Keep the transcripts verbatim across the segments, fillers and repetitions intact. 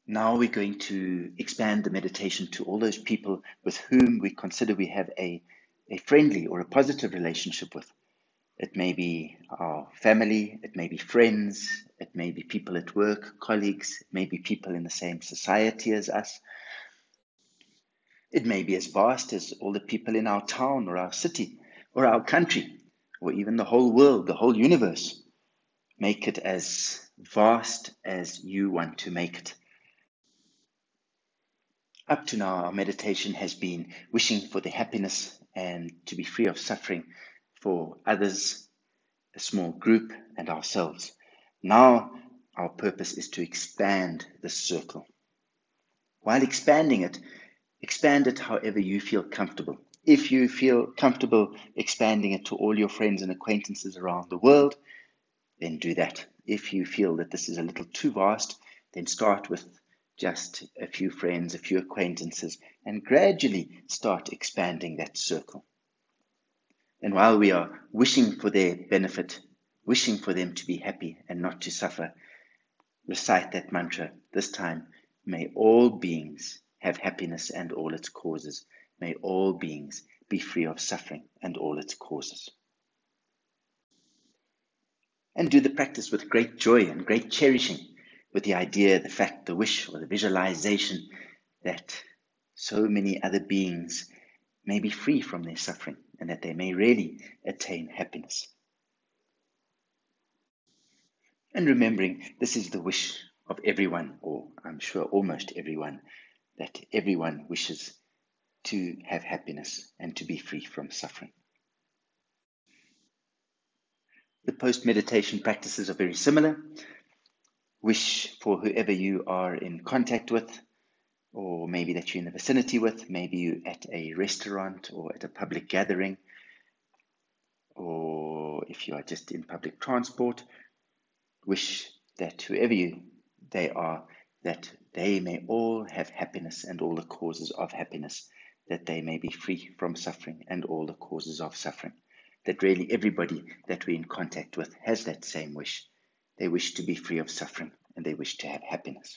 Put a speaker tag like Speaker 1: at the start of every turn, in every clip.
Speaker 1: Now we're going to expand the meditation to all those people with whom we consider we have a, a friendly or a positive relationship with. It may be our family, it may be friends, it may be people at work, colleagues, it may be people in the same society as us. It may be as vast as all the people in our town or our city or our country or even the whole world, the whole universe. Make it as vast as you want to make it. Up to now, our meditation has been wishing for the happiness and to be free of suffering for others, a small group, and ourselves. Now, our purpose is to expand this circle. While expanding it, expand it however you feel comfortable. If you feel comfortable expanding it to all your friends and acquaintances around the world, then do that. If you feel that this is a little too vast, then start with just a few friends, a few acquaintances, and gradually start expanding that circle. And while we are wishing for their benefit, wishing for them to be happy and not to suffer, recite that mantra. This time, may all beings have happiness and all its causes. May all beings be free of suffering and all its causes. And do the practice with great joy and great cherishing, with the idea, the fact, the wish, or the visualization that so many other beings may be free from their suffering and that they may really attain happiness. And remembering this is the wish of everyone, or I'm sure almost everyone, that everyone wishes to have happiness and to be free from suffering. The post-meditation practices are very similar. Wish for whoever you are in contact with, or maybe that you're in the vicinity with, maybe you at a restaurant or at a public gathering, or if you are just in public transport, wish that whoever you they are, that they may all have happiness and all the causes of happiness, that they may be free from suffering and all the causes of suffering. That really everybody that we're in contact with has that same wish. They wish to be free of suffering and they wish to have happiness.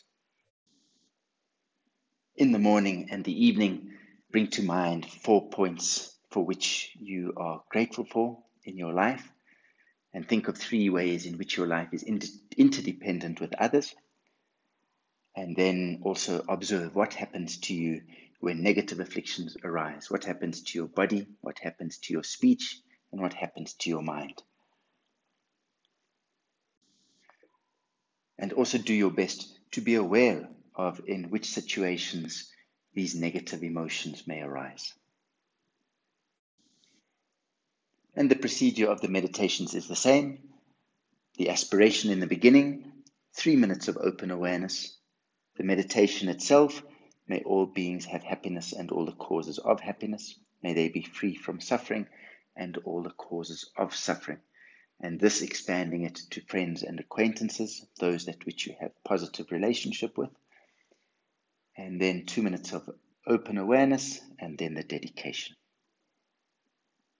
Speaker 1: In the morning and the evening, bring to mind four points for which you are grateful for in your life, and think of three ways in which your life is interdependent with others. And then also observe what happens to you when negative afflictions arise. What happens to your body, what happens to your speech, and what happens to your mind. And also do your best to be aware of in which situations these negative emotions may arise. And the procedure of the meditations is the same. The aspiration in the beginning, three minutes of open awareness. The meditation itself, may all beings have happiness and all the causes of happiness. May they be free from suffering and all the causes of suffering. And this expanding it to friends and acquaintances, those that which you have positive relationship with. And then two minutes of open awareness and then the dedication.